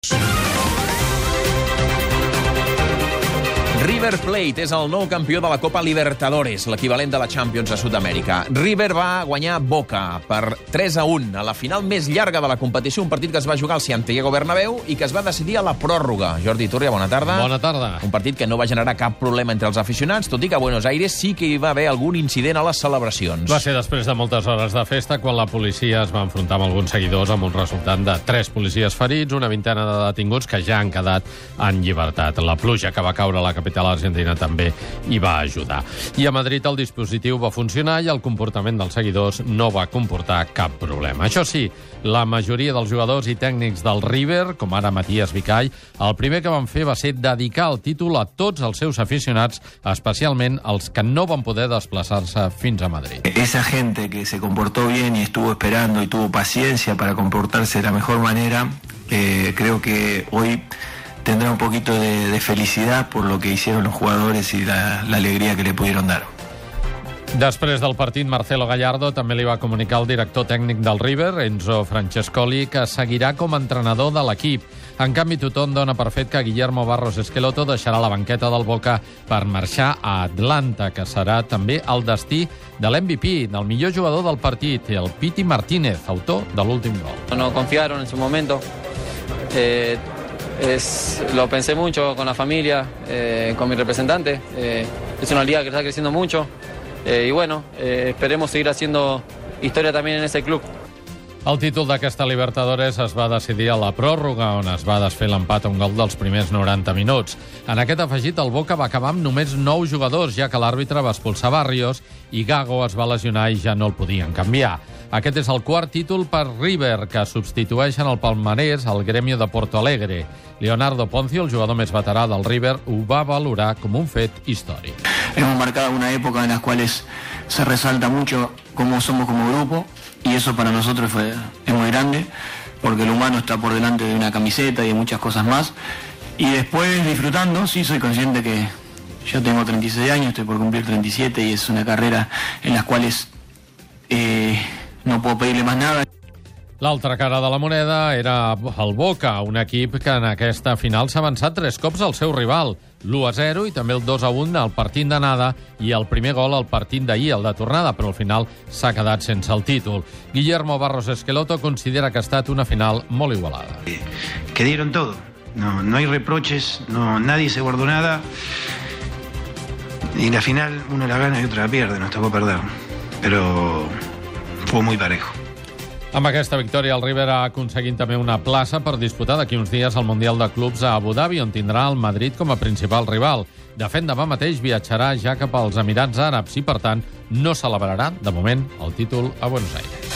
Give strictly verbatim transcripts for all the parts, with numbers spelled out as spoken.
River Plate és el nou campió de la Copa Libertadores, l'equivalent de la Champions a Sud-amèrica. River va guanyar Boca per tres a un a la final més llarga de la competició, un partit que es va jugar al Santiago Bernabéu i que es va decidir a la pròrroga. Jordi Turria, bona tarda. Bona tarda. Un partit que no va generar cap problema entre els aficionats, tot i que a Buenos Aires sí que hi va haver algun incident a les celebracions. Va ser després de moltes hores de festa quan la policia es va enfrontar amb alguns seguidors amb un resultat de tres policies ferits, una vintena de detinguts que ja han quedat en llibertat. La pluja que va caure a la capital argentina també hi va ajudar. I a Madrid el dispositiu va funcionar i el comportament dels seguidors no va comportar cap problema. Això sí, la majoria dels jugadors i tècnics del River, com ara Matías Vicay, el primer que van fer va ser dedicar el títol a tots els seus aficionats, especialment els que no van poder desplaçar-se fins a Madrid. Esa gente que se comportó bien y estuvo esperando y tuvo paciencia para comportarse de la mejor manera, eh, creo que hoy tendrá un poquito de, de felicidad por lo que hicieron los jugadores y la, la alegría que le pudieron dar. Després del partit, Marcelo Gallardo també li va comunicar al director tècnic del River, Enzo Francescoli, que seguirà com a entrenador de l'equip. En canvi, tothom dona per fet que Guillermo Barros Esqueloto deixarà la banqueta del Boca per marxar a Atlanta, que serà també el destí de l'M V P, del millor jugador del partit, el Piti Martínez, autor de l'últim gol. No confiaron en su momento. Eh... Es, lo pensé mucho con la familia, eh, con mi representante. Eh, es una liga que está creciendo mucho eh, y bueno, eh, esperemos seguir haciendo historia también en ese club. El títol d'aquesta Libertadores es va decidir a la pròrroga, on es va desfer l'empat a un gol dels primers noranta minuts. En aquest afegit, el Boca va acabar amb només nou jugadors, ja que l'àrbitre va expulsar Barrios i Gago es va lesionar i ja no el podien canviar. Aquest és el quart títol per River, que substitueix en el palmarès el Gremio de Porto Alegre. Leonardo Poncio, el jugador més veterà del River, ho va valorar com un fet històric. Hemos marcado una época en las cuales se resalta mucho cómo somos como grupo y eso para nosotros fue, es muy grande porque el humano está por delante de una camiseta y de muchas cosas más. Y después disfrutando, sí soy consciente que yo tengo treinta y seis años, estoy por cumplir treinta y siete y es una carrera en las cuales eh, no puedo pedirle más nada. L'altra cara de la moneda era el Boca, un equip que en aquesta final s'ha avançat tres cops al seu rival, l'u a zero i també el dos a un al partit d'anada i el primer gol al partit d'ahir, el de tornada, però al final s'ha quedat sense el títol. Guillermo Barros Esqueloto considera que ha estat una final molt igualada. Que dieron todo, no, no hay reproches, no, nadie se guardó nada y la final uno la gana y otro la pierde, nos tocó perder, pero fue muy parejo. Amb aquesta victòria, el River ha aconseguit també una plaça per disputar d'aquí uns dies el Mundial de Clubs a Abu Dhabi, on tindrà el Madrid com a principal rival. De fet, demà mateix viatjarà ja cap als Emirats Àrabs i, per tant, no celebrarà, de moment, el títol a Buenos Aires.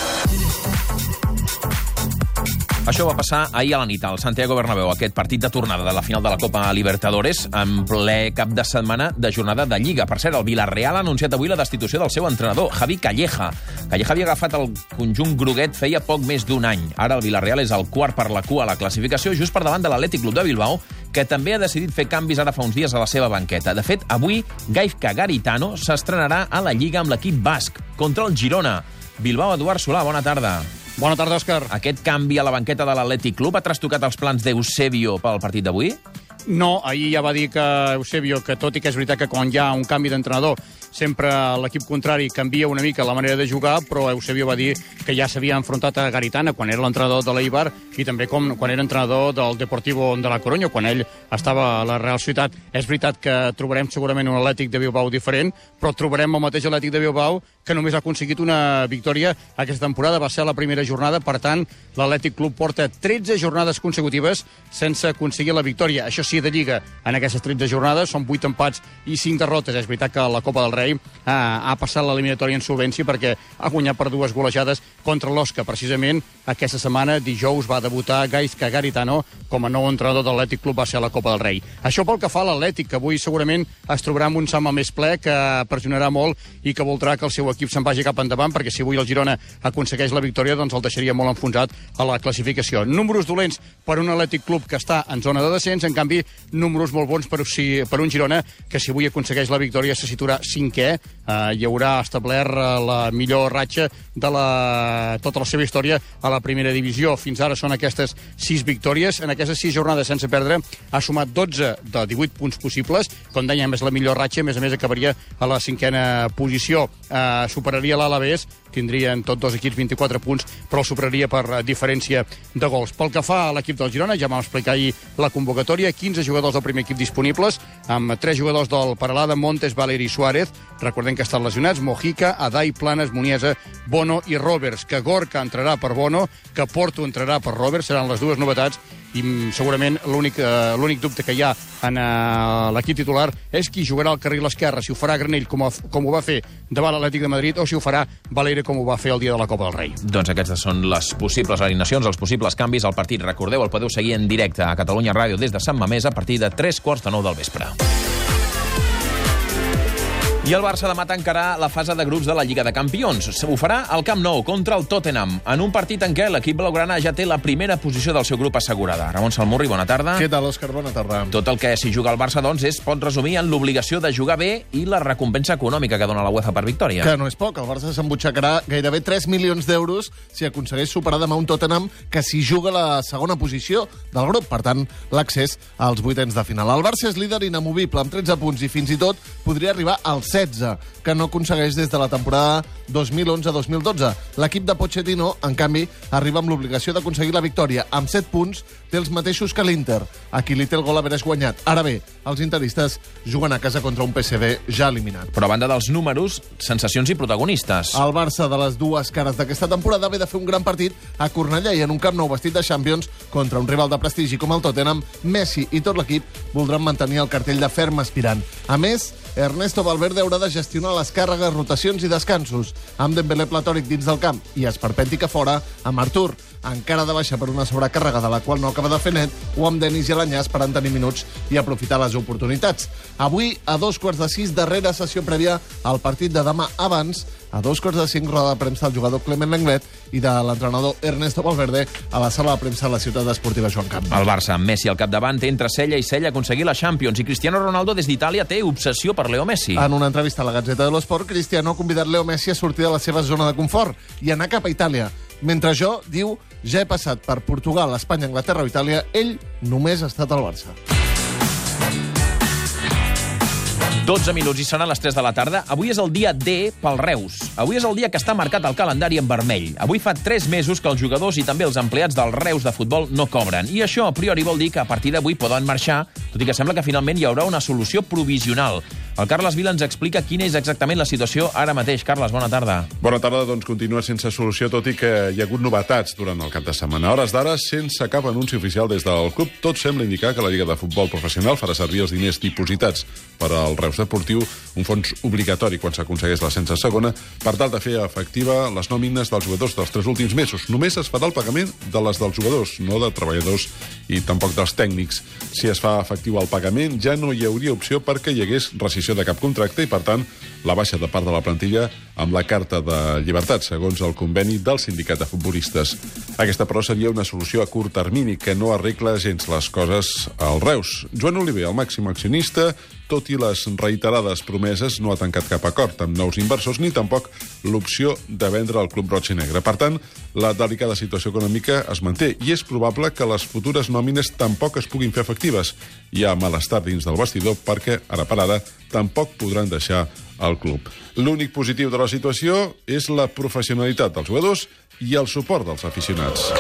Això va passar ahir a la nit al Santiago Bernabéu, aquest partit de tornada de la final de la Copa Libertadores, en ple cap de setmana de jornada de Lliga. Per cert, el Villarreal ha anunciat avui la destitució del seu entrenador, Javi Calleja. Calleja havia agafat el conjunt groguet feia poc més d'un any. Ara el Villarreal és el quart per la cua a la classificació, just per davant de l'Atlètic Club de Bilbao, que també ha decidit fer canvis ara fa uns dies a la seva banqueta. De fet, avui Gaizka Garitano s'estrenarà a la Lliga amb l'equip basc contra el Girona. Bilbao, Eduard Solà, bona tarda. Bona tarda, Òscar. Aquest canvi a la banqueta de l'Atlètic Club ha trastocat els plans d'Eusebio pel partit d'avui? No, ahir ja va dir que Eusebio, que tot i que és veritat que quan hi ha un canvi d'entrenador sempre l'equip contrari canvia una mica la manera de jugar, però Eusebio va dir que ja s'havia enfrontat a Garitano quan era l'entrenador de l'Eibar i també com quan era entrenador del Deportivo de la Coruña, quan ell estava a la Real Societat. És veritat que trobarem segurament un Atlètic de Bilbao diferent, però trobarem el mateix Atlètic de Bilbao que només ha aconseguit una victòria aquesta temporada. Va ser la primera jornada, per tant, l'Atlètic Club porta tretze jornades consecutives sense aconseguir la victòria. Això sí, de Lliga, en aquestes tretze jornades, són vuit empats i cinc derrotes. És veritat que la Copa del Rei ha, ha passat l'eliminatòria en solvència perquè ha guanyat per dues golejades contra l'Osca. Precisament aquesta setmana, dijous, va debutar Gaizka Garitano com a nou entrenador de l'Atlètic Club, va ser a la Copa del Rei. Això pel que fa a l'Atlètic, que avui segurament es trobarà amb un Sama més ple, que pressionarà molt i que voldrà que el seu equip l'equip se'n vagi cap endavant, perquè si avui el Girona aconsegueix la victòria, doncs el deixaria molt enfonsat a la classificació. Números dolents per un Atlètic Club que està en zona de descens, en canvi, números molt bons per, si, per un Girona que si avui aconsegueix la victòria se situarà cinquè, eh, hi haurà establert la millor ratxa de la, tota la seva història a la primera divisió. Fins ara són aquestes sis victòries. En aquestes sis jornades sense perdre ha sumat dotze de divuit punts possibles. Com dèiem, és la millor ratxa. A més a més, acabaria a la cinquena posició. Eh, superaria l'Alavés, tindrien tots dos equips vint-i-quatre punts, però el superaria per diferència de gols. Pel que fa a l'equip del Girona, ja vam explicar ahir la convocatòria, quinze jugadors del primer equip disponibles, amb tres jugadors del Paralada, Montes, Valeri i Suárez. Recordem que estan lesionats: Mojica, Adai, Planes, Muniesa, Bono i Roberts. Que Gorka entrarà per Bono, que Porto entrarà per Roberts, seran les dues novetats, i segurament l'únic eh, l'únic dubte que hi ha en eh, l'equip titular és qui jugarà al carril esquerre, si ho farà Granell com, a, com ho va fer davant l'Atlètic de Madrid o si ho farà Valera com ho va fer el dia de la Copa del Rei. Doncs aquestes són les possibles alineacions, els possibles canvis al partit. Recordeu, el podeu seguir en directe a Catalunya Ràdio des de Sant Mamés a partir de tres quarts de nou del vespre. I el Barça demà tancarà la fase de grups de la Lliga de Campions. Ho farà al Camp Nou contra el Tottenham, en un partit en què l'equip blaugrana ja té la primera posició del seu grup assegurada. Ramon Salmurri, bona tarda. Què tal, Òscar? Bona tarda. Tot el que s'hi juga al Barça, doncs, es pot resumir en l'obligació de jugar bé i la recompensa econòmica que dona la UEFA per victòria. Que no és poc. El Barça s'embutxacarà gairebé tres milions d'euros si aconsegueix superar demà un Tottenham que s'hi juga la segona posició del grup. Per tant, l'accés als vuitens de final. El Barça és líder inamovible amb tretze punts i fins i tot podria arribar al setze, que no aconsegueix des de la temporada dos mil onze dos mil dotze. L'equip de Pochettino, en canvi, arriba amb l'obligació d'aconseguir la victòria. Amb set punts té els mateixos que l'Inter, a qui li té el gol haver guanyat. Ara bé, els interistes juguen a casa contra un P S V ja eliminat. Però a banda dels números, sensacions i protagonistes. El Barça, de les dues cares d'aquesta temporada, ve de fer un gran partit a Cornellà i en un Camp Nou vestit de Champions contra un rival de prestigi com el Tottenham. Messi i tot l'equip voldran mantenir el cartell de ferm aspirant. A més, Ernesto Valverde haurà de gestionar les càrregues, rotacions i descansos, amb Dembélé platòric dins del camp i esperpèntic a fora, amb Artur encara de baixa per una sobrecàrrega de la qual no acaba de fer net, o amb Denis i Alanyàs per en tenir minuts i aprofitar les oportunitats. Avui, a dos quarts de sis, darrera sessió prèvia al partit de demà. Abans, a dos quarts de cinc, roda de premsa del jugador Clement Lenglet i de l'entrenador Ernesto Valverde a la sala de premsa de la ciutat esportiva Joan Camp. El Barça, amb Messi al capdavant, té entre cella i cella aconseguir la Champions, i Cristiano Ronaldo des d'Itàlia té obsessió per Leo Messi. En una entrevista a la Gazzetta dello Sport, Cristiano ha convidat Leo Messi a sortir de la seva zona de confort i anar cap a Itàlia. Mentre jo, diu, ja he passat per Portugal, Espanya, Anglaterra o Itàlia, ell només ha estat al Barça. dotze minuts i seran les tres de la tarda. Avui és el dia D pel Reus. Avui és el dia que està marcat al calendari en vermell. Avui fa tres mesos que els jugadors i també els empleats del Reus de futbol no cobren. I això, a priori, vol dir que a partir d'avui poden marxar, tot i que sembla que finalment hi haurà una solució provisional. El Carles Vila ens explica quina és exactament la situació ara mateix. Carles, bona tarda. Bona tarda, doncs continua sense solució, tot i que hi ha hagut novetats durant el cap de setmana. A hores d'ara, sense cap anunci oficial des del club, tot sembla indicar que la Lliga de Futbol Professional farà servir els diners dipositats per al Reus Deportiu, un fons obligatori quan s'aconsegueix l'ascens a segona, per tal de fer efectiva les nòmines dels jugadors dels tres últims mesos. Només es farà el pagament de les dels jugadors, no de treballadors i tampoc dels tècnics. Si es fa efectiu el pagament, ja no hi hauria opció perquè hi hagués rescissió de cap contracte i, per tant, la baixa de part de la plantilla amb la carta de llibertat, segons el conveni del sindicat de futbolistes. Aquesta, però, seria una solució a curt termini que no arregla gens les coses al Reus. Joan Oliver, el màxim accionista, tot i les reiterades promeses, no ha tancat cap acord amb nous inversors ni tampoc l'opció de vendre el club roig i negre. Per tant, la delicada situació econòmica es manté i és probable que les futures nòmines tampoc es puguin fer efectives. Hi ha malestar dins del vestidor perquè, ara per ara, tampoc podran deixar el club. L'únic positiu de la situació és la professionalitat dels jugadors i el suport dels aficionats.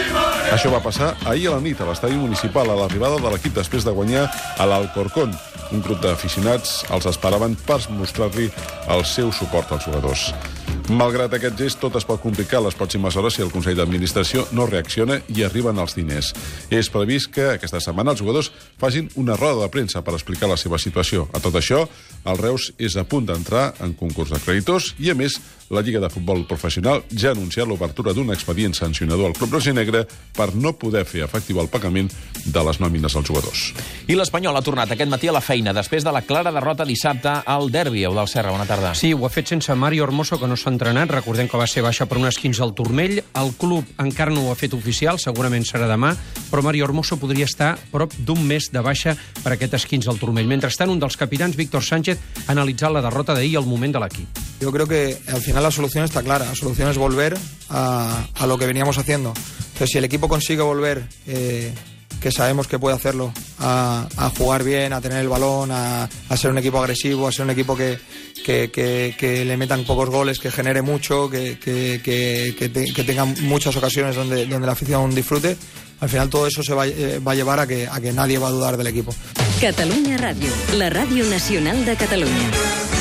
Això va passar ahir a la nit a l'estadi municipal a l'arribada de l'equip després de guanyar a l'Alcorcón. un grup d'aficionats els esperaven per mostrar-li el seu suport als jugadors. Malgrat aquest gest, tot es pot complicar les pròximes hores si el Consell d'Administració no reacciona i arriben els diners. És previst que aquesta setmana els jugadors facin una roda de premsa per explicar la seva situació. A tot això, el Reus és a punt d'entrar en concurs de creditors i, a més, la Lliga de Futbol Professional ja ha anunciat l'obertura d'un expedient sancionador al club rosinegre per no poder fer efectiu el pagament de les nòmines als jugadors. I l'Espanyol ha tornat aquest matí a la feina després de la clara derrota dissabte al derbi. Eudald Serra, bona tarda. Sí, ho ha fet sense Mario Hermoso, que no s'ha entrenat. Recordem que va ser baixa per un esquinç al turmell. El club encara no ho ha fet oficial, segurament serà demà, però Mario Hermoso podria estar prop d'un mes de baixa per aquest esquinç al turmell. Mentrestant, un dels capitans, Víctor Sánchez, ha analitzat la derrota d'ahir al moment de l'equip. Yo creo que al final la solución está clara. La solución es volver a, a lo que veníamos haciendo. Entonces, si el equipo consigue volver, eh, que sabemos que puede hacerlo, a, a jugar bien, a tener el balón, a, a ser un equipo agresivo, a ser un equipo que, que, que, que le metan pocos goles, que genere mucho, que, que, que, que, te, que tenga muchas ocasiones donde, donde la afición disfrute, al final todo eso se va, eh, va a llevar a que, a que nadie va a dudar del equipo. Catalunya Ràdio, la ràdio nacional de Catalunya.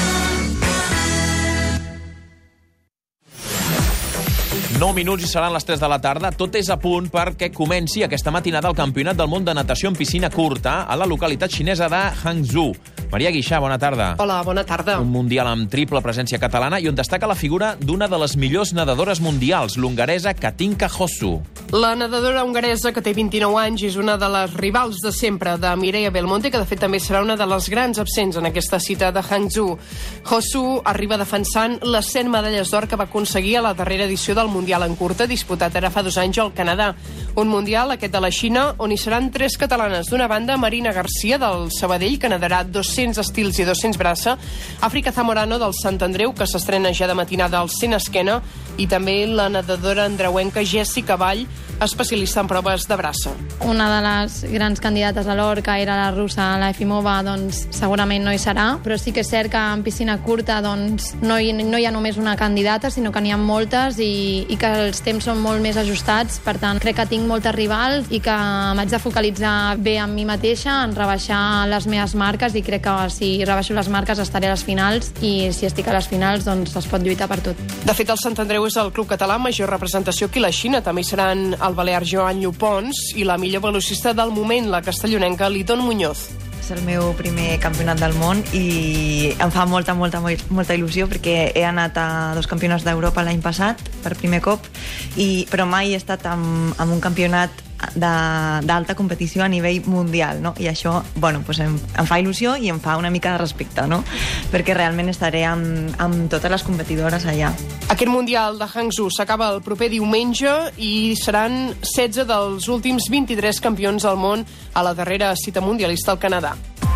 nou minuts i seran les tres de la tarda. Tot és a punt perquè comenci aquesta matinada el Campionat del Món de Natació en piscina curta a la localitat xinesa de Hangzhou. Maria Guixà, bona tarda. Hola, bona tarda. Un mundial amb triple presència catalana i on destaca la figura d'una de les millors nedadores mundials, l'hongaresa Katinka Hosszu. La nedadora hongaresa, que té vint-i-nou anys, és una de les rivals de sempre de Mireia Belmonte, que de fet també serà una de les grans absents en aquesta cita de Hangzhou. Hosszu arriba defensant les cent medalles d'or que va aconseguir a la darrera edició del Mundial en curta, disputat ara fa dos anys al Canadà. Un Mundial, aquest de la Xina, on hi seran tres catalanes. D'una banda, Marina Garcia, del Sabadell, que nedarà dos-cents estils i dos-cents braça, Àfrica Zamorano, del Sant Andreu, que s'estrena ja de matinada al cent esquena, i també la nedadora andreuenca Jessica Vall, especialista en proves de braça. Una de les grans candidates a l'or, que era la russa, la Efimova, doncs segurament no hi serà, però sí que és cert que en piscina curta doncs, no, hi, no hi ha només una candidata, sinó que n'hi ha moltes i, i que els temps són molt més ajustats. Per tant, crec que tinc moltes rivals i que m'haig de focalitzar bé en mi mateixa, en rebaixar les meves marques, i crec que si rebaixo les marques estaré a les finals, i si estic a les finals doncs es pot lluitar per tot. De fet, el Sant Andreu és el club català amb major representació aquí a la Xina. També hi seran el balear Joan Llopons i la millor velocista del moment, la castellonenca Liton Muñoz. És el meu primer campionat del món i em fa molta, molta, molta il·lusió, perquè he anat a dos campionats d'Europa l'any passat, per primer cop, i, però mai he estat en, en un campionat d'alta competició a nivell mundial, no? I això, bueno, pues em, em fa il·lusió i em fa una mica de respecte, no? Perquè realment estaré amb, amb totes les competidores allà. Aquest Mundial de Hangzhou s'acaba el proper diumenge i seran setze dels últims vint-i-tres campions del món a la darrera cita mundialista al Canadà.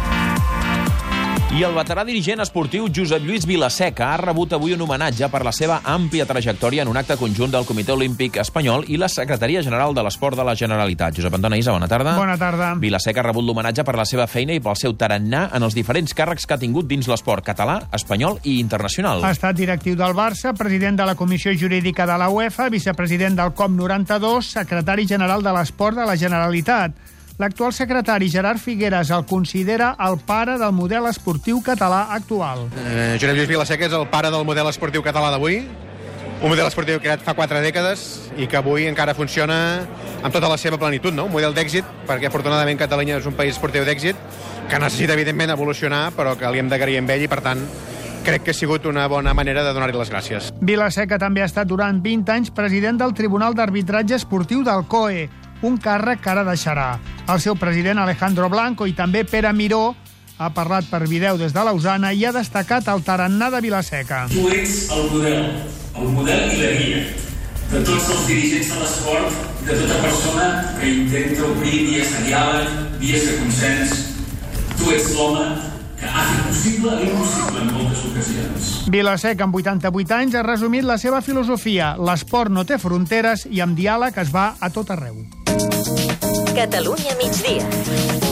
I el veterà dirigent esportiu Josep Lluís Vilaseca ha rebut avui un homenatge per la seva àmplia trajectòria en un acte conjunt del Comitè Olímpic Espanyol i la Secretaria General de l'Esport de la Generalitat. Josep Anton Aïssa, bona tarda. Bona tarda. Vilaseca ha rebut l'homenatge per la seva feina i pel seu tarannà en els diferents càrrecs que ha tingut dins l'esport català, espanyol i internacional. Ha estat directiu del Barça, president de la Comissió Jurídica de la UEFA, vicepresident del COP noranta-dos, secretari general de l'Esport de la Generalitat. L'actual secretari Gerard Figueres el considera el pare del model esportiu català actual. Eh, Josep Lluís Vilaseca és el pare del model esportiu català d'avui, un model esportiu creat fa quatre dècades i que avui encara funciona amb tota la seva plenitud, no? Un model d'èxit, perquè afortunadament Catalunya és un país esportiu d'èxit, que necessita evidentment evolucionar, però que li hem d'agrair amb ell i, per tant, crec que ha sigut una bona manera de donar-li les gràcies. Vilaseca també ha estat durant vint anys president del Tribunal d'Arbitratge Esportiu del C O E, un càrrec que ara deixarà. El seu president, Alejandro Blanco, i també Pere Miró, ha parlat per vídeo des de Lausana i ha destacat el tarannà de Vilaseca. Tu ets el model, el model i la guia de tots els dirigents de l'esport, de tota persona que intenta obrir vies de diàleg, vies de consens. Tu ets l'home que ha fet possible l'impossible en moltes ocasions. Vilaseca, amb vuitanta-vuit anys, ha resumit la seva filosofia. L'esport no té fronteres i amb diàleg es va a tot arreu. Catalunya migdia.